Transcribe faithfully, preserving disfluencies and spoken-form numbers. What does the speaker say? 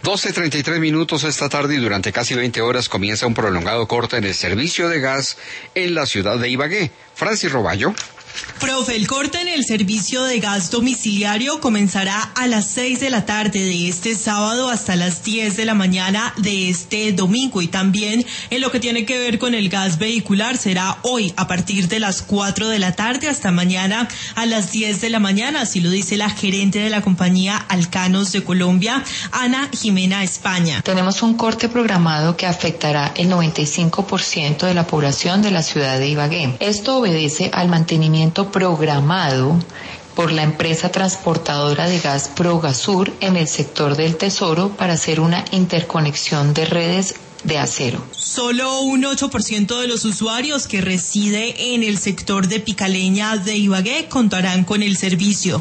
doce treinta y tres minutos esta tarde y durante casi veinte horas comienza un prolongado corte en el servicio de gas en la ciudad de Ibagué. Francis Roballo. Profe, el corte en el servicio de gas domiciliario comenzará a las seis de la tarde de este sábado hasta las diez de la mañana de este domingo, y también en lo que tiene que ver con el gas vehicular será hoy a partir de las cuatro de la tarde hasta mañana a las diez de la mañana, así lo dice la gerente de la compañía Alcanos de Colombia, Ana Jimena España. Tenemos un corte programado que afectará el noventa y cinco por ciento de la población de la ciudad de Ibagué. Esto obedece al mantenimiento programado por la empresa transportadora de gas Progasur en el sector del Tesoro para hacer una interconexión de redes de acero. Solo un ocho por ciento de los usuarios que reside en el sector de Picaleña de Ibagué contarán con el servicio.